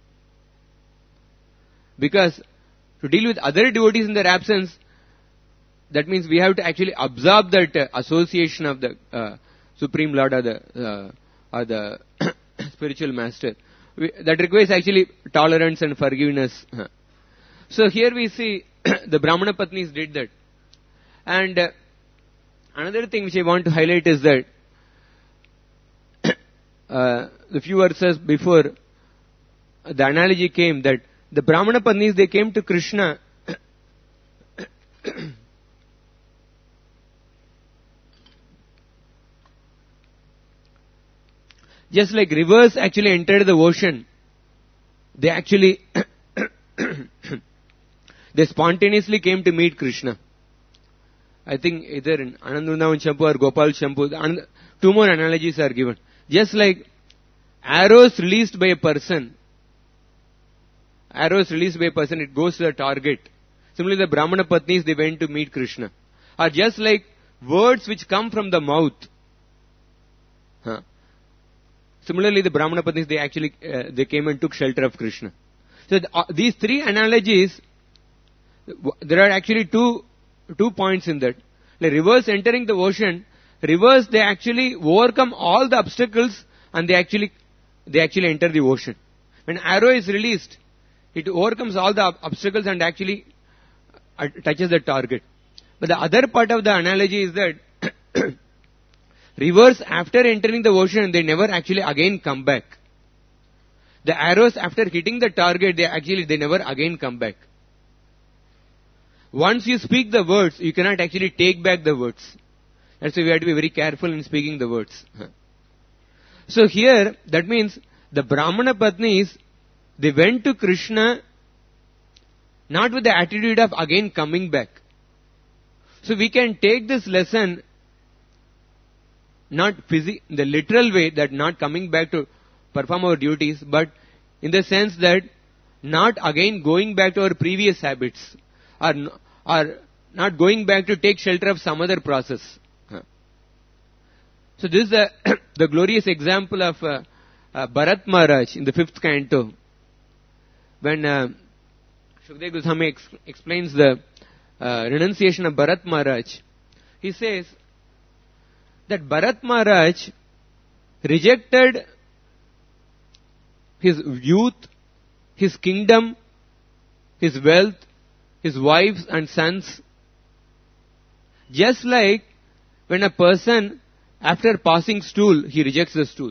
Because to deal with other devotees in their absence, that means we have to actually absorb that uh, association of the uh, Supreme Lord or the, uh, or the spiritual master. We, that requires actually tolerance and forgiveness. So here we see the Brahmana Patnis did that. And uh, another thing which I want to highlight is that uh, the few verses before the analogy came that the Brahmana Patnis, they came to Krishna just like rivers actually entered the ocean. They actually they spontaneously came to meet Krishna. I think either in Anand Vrindavan Champu or Gopal Champu, two more analogies are given. Just like arrows released by a person, arrows released by a person, it goes to the target. Similarly, the Brahmana Patnis, they went to meet Krishna. Or just like words which come from the mouth. Huh. Similarly, the Brahmana Patnis, they actually, uh, they came and took shelter of Krishna. So the, uh, these three analogies, there are actually two, two points in that. Like rivers entering the ocean, rivers, they actually overcome all the obstacles and they actually, they actually enter the ocean. When arrow is released, it overcomes all the obstacles and actually uh, touches the target. But the other part of the analogy is that rivers, after entering the ocean, they never actually again come back. The arrows, after hitting the target, they actually, they never again come back. Once you speak the words, you cannot actually take back the words. That's why we have to be very careful in speaking the words. So here, that means the Brahmana Patnis, they went to Krishna not with the attitude of again coming back. So we can take this lesson not phys- in the literal way, that not coming back to perform our duties, but in the sense that not again going back to our previous habits, or, or not going back to take shelter of some other process. So this is the, the glorious example of uh, uh, Bharat Maharaj in the fifth canto. When uh, Shukdev Goswami ex- explains the uh, renunciation of Bharat Maharaj, he says that Bharat Maharaj rejected his youth, his kingdom, his wealth, his wives and sons, just like when a person, after passing stool, he rejects the stool.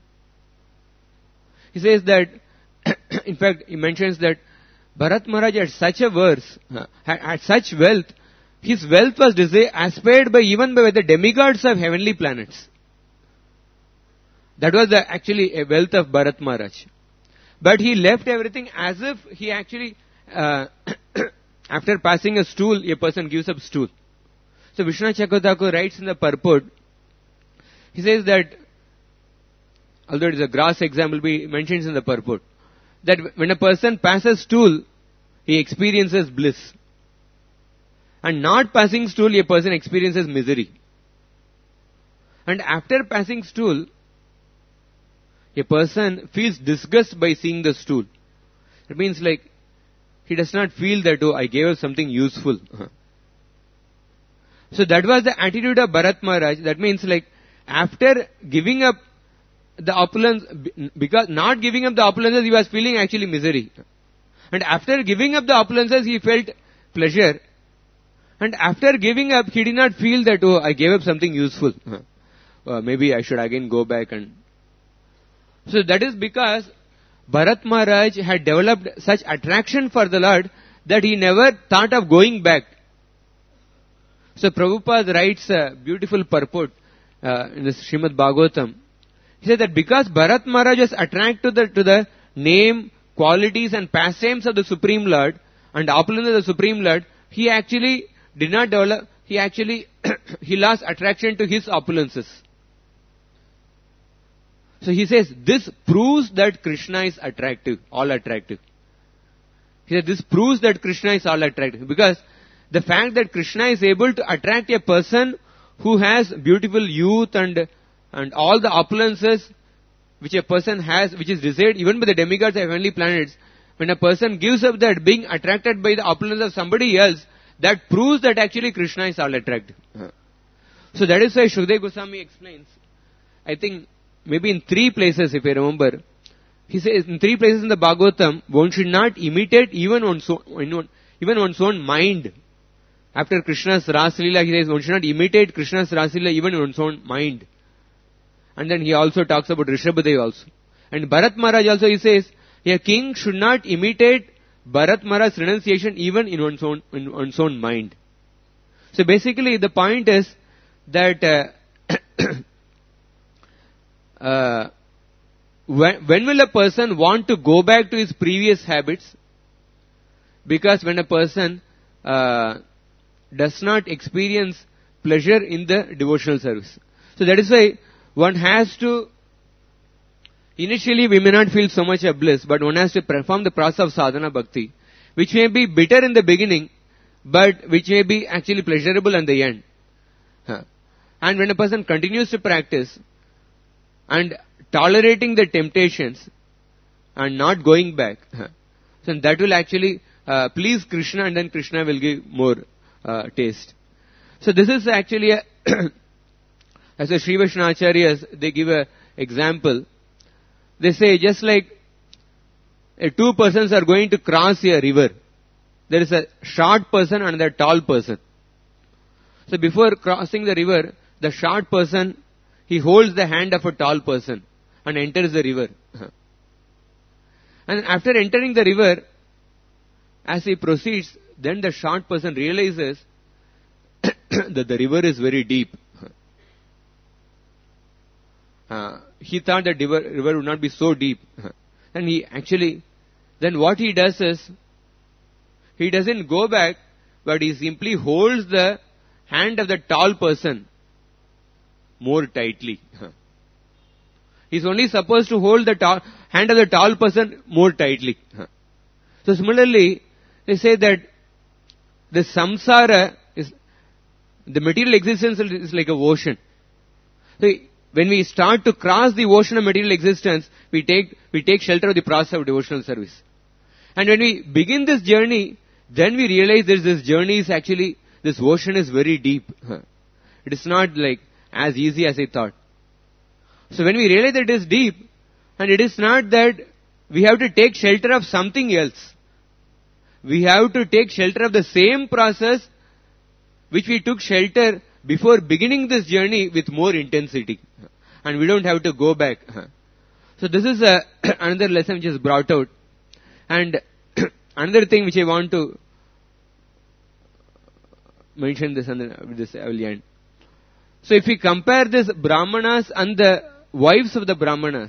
He says that, in fact, he mentions that Bharat Maharaj had such a verse, had, had such wealth, his wealth was desired, aspired by even by the demigods of heavenly planets. That was the, actually a wealth of Bharat Maharaj. But he left everything as if he actually, uh, after passing a stool, a person gives up stool. So Vishwanath Chakravarti writes in the purport, he says that, although it is a gross example, he mentions in the purport, that when a person passes stool, he experiences bliss. And not passing stool, a person experiences misery. And after passing stool, a person feels disgust by seeing the stool. It means like, he does not feel that, oh, I gave up something useful. So that was the attitude of Bharat Maharaj. That means like, after giving up the opulence, because not giving up the opulences, he was feeling actually misery. And after giving up the opulences, he felt pleasure. And after giving up, he did not feel that, oh, I gave up something useful. Uh, maybe I should again go back and... So that is because Bharat Maharaj had developed such attraction for the Lord that he never thought of going back. So Prabhupada writes a beautiful purport uh, in the Srimad Bhagavatam. He said that because Bharat Maharaj was attracted to the, to the name, qualities and pastimes of the Supreme Lord and opulence of the Supreme Lord, he actually did not develop, he actually, he lost attraction to his opulences. So he says, this proves that Krishna is attractive, all attractive. He said, this proves that Krishna is all attractive. Because the fact that Krishna is able to attract a person who has beautiful youth and, and all the opulences which a person has, which is desired even by the demigods of heavenly planets, when a person gives up that being attracted by the opulence of somebody else, that proves that actually Krishna is all attractive. Uh-huh. So that is why Shukdev Goswami explains, I think maybe in three places if I remember, he says in three places in the Bhagavatam, one should not imitate even one's own, even one's own mind. After Krishna's Ras Leela, he says one should not imitate Krishna's Ras Leela even in one's own mind. And then he also talks about Rishabhadev also. And Bharat Maharaj also he says, a king should not imitate Bharat Maharaj's renunciation even in one's own, in one's own mind. So basically the point is that uh, uh, when, when will a person want to go back to his previous habits? Because when a person uh, does not experience pleasure in the devotional service. So that is why one has to, initially we may not feel so much of bliss, but one has to perform the process of sadhana bhakti, which may be bitter in the beginning, but which may be actually pleasurable in the end. Huh. And when a person continues to practice and tolerating the temptations and not going back, huh, so that will actually uh, please Krishna, and then Krishna will give more uh, taste. So this is actually a as a Sri Vaishnava Acharyas, they give a example. They say just like uh, two persons are going to cross a river. There is a short person and a tall person. So before crossing the river, the short person, he holds the hand of a tall person and enters the river. And after entering the river, as he proceeds, then the short person realizes that the river is very deep. Uh, he thought that the river, river would not be so deep. And he actually, then what he does is, he doesn't go back, but he simply holds the hand of the tall person more tightly. He's only supposed to hold the tall, hand of the tall person more tightly. So similarly, they say that the samsara is, the material existence is like a ocean. So when we start to cross the ocean of material existence, we take, we take shelter of the process of devotional service. And when we begin this journey, then we realize that this journey is actually, this ocean is very deep. It is not like as easy as I thought. So when we realize that it is deep, and it is not that we have to take shelter of something else. We have to take shelter of the same process which we took shelter before beginning this journey with more intensity. And we don't have to go back. So this is a, another lesson which is brought out. And another thing which I want to mention this, and this I will end. So if we compare this Brahmanas and the wives of the Brahmanas,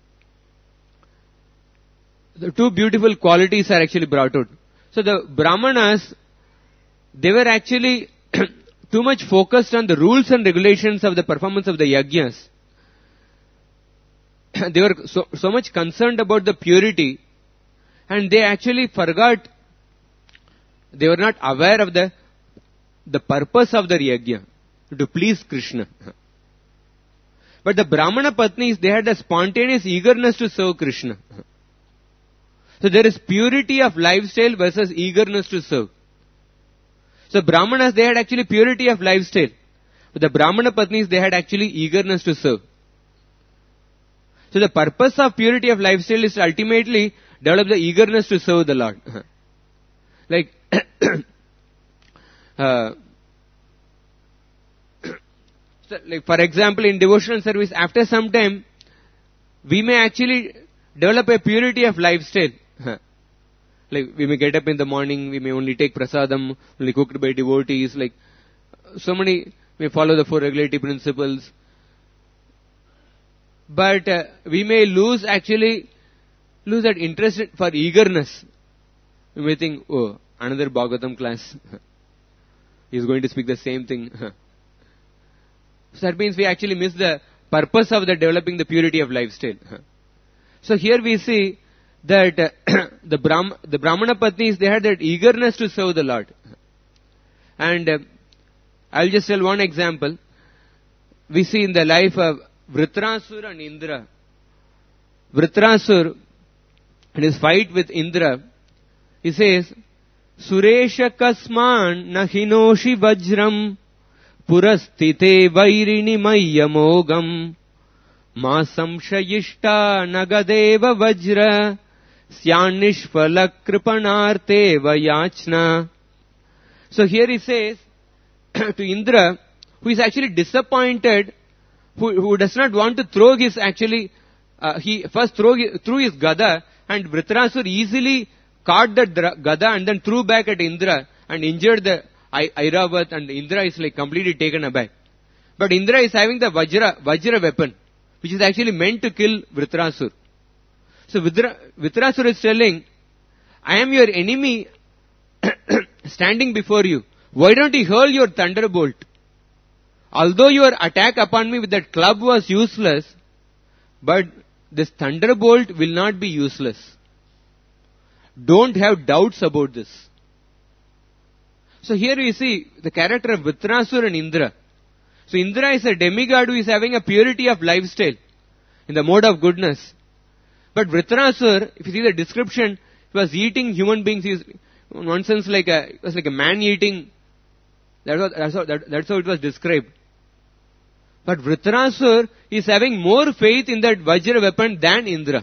the two beautiful qualities are actually brought out. So the Brahmanas, they were actually too much focused on the rules and regulations of the performance of the yajnas. They were so, so much concerned about the purity, and they actually forgot, they were not aware of the, the purpose of the yajna, to please Krishna. But the Brahmana Patnis, they had a spontaneous eagerness to serve Krishna. So there is purity of lifestyle versus eagerness to serve. So Brahmanas, they had actually purity of lifestyle. But the Brahmana Patnis, they had actually eagerness to serve. So the purpose of purity of lifestyle is to ultimately develop the eagerness to serve the Lord. Like, uh, so like for example, in devotional service, after some time, we may actually develop a purity of lifestyle. Like we may get up in the morning, we may only take prasadam, only cooked by devotees, like so many may follow the four regulatory principles. But uh, we may lose actually, lose that interest for eagerness. We may think, oh, another Bhagavatam class. He is going to speak the same thing. So that means we actually miss the purpose of the developing the purity of lifestyle. So here we see that uh, the, Brahm, the Brahmana Patnis, they had that eagerness to serve the Lord. And uh, I'll just tell one example. We see in the life of Vritrasur and Indra. Vritrasur, in his fight with Indra, he says, Suresha kasman nahinoshi vajram purastite vairini mayyamogam ma samshayishta nagadeva vajra syanishphala kripanarte vayachna. So here he says to Indra, who is actually disappointed, who, who does not want to throw his actually, uh, he first throw, threw his gada, and Vritrasur easily caught that gada and then threw back at Indra and injured the Airavat, and Indra is like completely taken aback. But Indra is having the Vajra, Vajra weapon, which is actually meant to kill Vritrasur. So Vritrasur is telling, I am your enemy standing before you. Why don't you hurl your thunderbolt? Although your attack upon me with that club was useless, but this thunderbolt will not be useless. Don't have doubts about this. So here we see the character of Vritrasur and Indra. So Indra is a demigod who is having a purity of lifestyle in the mode of goodness. But Vritrasur, if you see the description, he was eating human beings. He is, in one sense, like a, it was like a man eating. That was, that's, how, that, that's how it was described. But Vritrasur is having more faith in that Vajra weapon than Indra.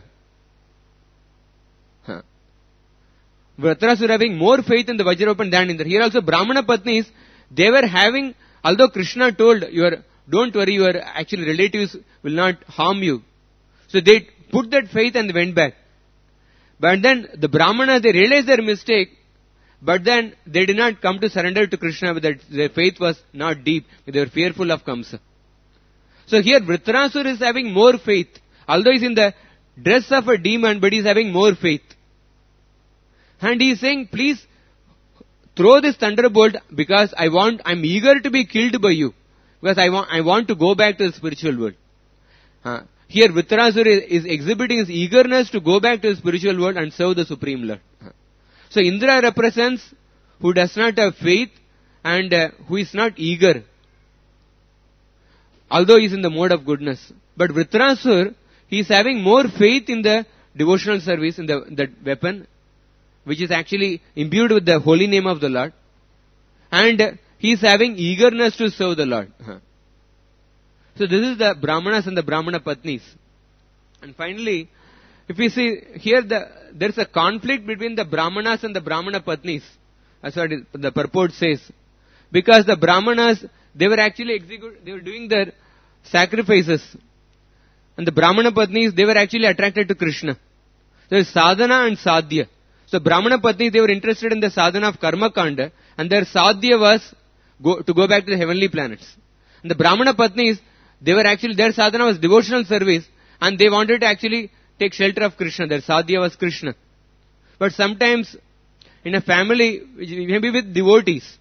Huh. Vritrasur having more faith in the Vajra weapon than Indra. Here also Brahmana Patnis, they were having, although Krishna told, your, don't worry, your actually relatives will not harm you. So they put that faith and went back. But then the Brahmana, they realized their mistake, but then they did not come to surrender to Krishna, but that their faith was not deep. They were fearful of Kamsa. So here Vritrasur is having more faith. Although he is in the dress of a demon, but he is having more faith. And he is saying, please throw this thunderbolt because I want, I am eager to be killed by you. Because I want, I want to go back to the spiritual world. Uh, here Vritrasur is, is exhibiting his eagerness to go back to the spiritual world and serve the Supreme Lord. Uh. So Indra represents who does not have faith and uh, who is not eager. Although he is in the mode of goodness. But Vritrasur, he is having more faith in the devotional service, in the that weapon, which is actually imbued with the holy name of the Lord. And uh, he is having eagerness to serve the Lord. Uh. So this is the Brahmanas and the Brahmana Patnis. And finally, if we see here, the, there is a conflict between the Brahmanas and the Brahmana Patnis. That's what it, the purport says. Because the Brahmanas, they were actually execute, they were doing their sacrifices. And the Brahmana Patnis, they were actually attracted to Krishna. There is sadhana and sadhya. So Brahmana Patnis, they were interested in the sadhana of karma kanda, and their sadhya was go, to go back to the heavenly planets. And the Brahmana Patnis, they were actually, their sadhana was devotional service, and they wanted to actually take shelter of Krishna. Their sadhya was Krishna. But sometimes, in a family, maybe with devotees,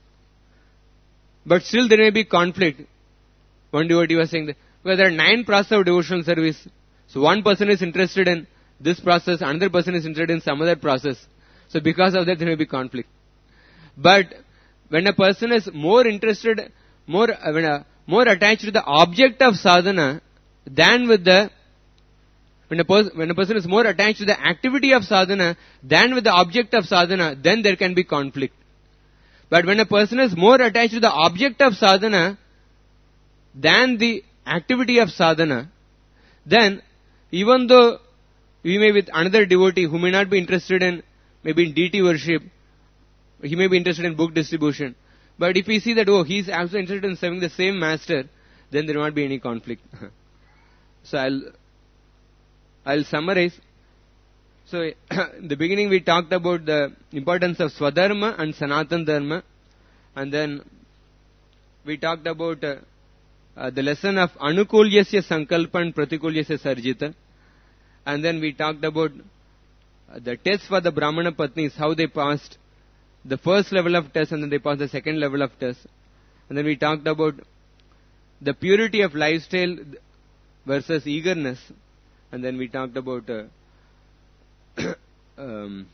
but still there may be conflict. One devotee was saying that, well, there are nine processes of devotional service. So one person is interested in this process, another person is interested in some other process. So because of that there may be conflict. But when a person is more interested, more, uh, when a, more attached to the object of sadhana than with the, when a, pers- when a person is more attached to the activity of sadhana than with the object of sadhana, then there can be conflict. But when a person is more attached to the object of sadhana than the activity of sadhana, then even though we may with another devotee who may not be interested in maybe in deity worship, he may be interested in book distribution. But if we see that, oh, he is also interested in serving the same master, then there will not be any conflict. So I'll, I'll summarize. So in the beginning we talked about the importance of Swadharma and Sanatan Dharma. And then we talked about uh, uh, the lesson of Anukulyasya Sankalpa and Pratikulyasya Sarjita. And then we talked about uh, the test for the Brahmana Patnis, how they passed the first level of test and then they passed the second level of test. And then we talked about the purity of lifestyle versus eagerness. And then we talked about uh, um,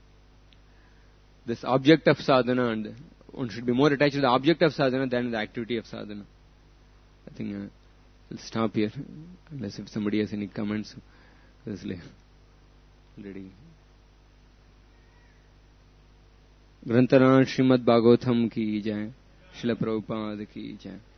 this object of sadhana, and one should be more attached to the object of sadhana than the activity of sadhana. I think uh, we'll stop here, unless if somebody has any comments. Already. ग्रंथराज Shrimad Bhagavatam की जय, श्रील प्रभुपाद की जय.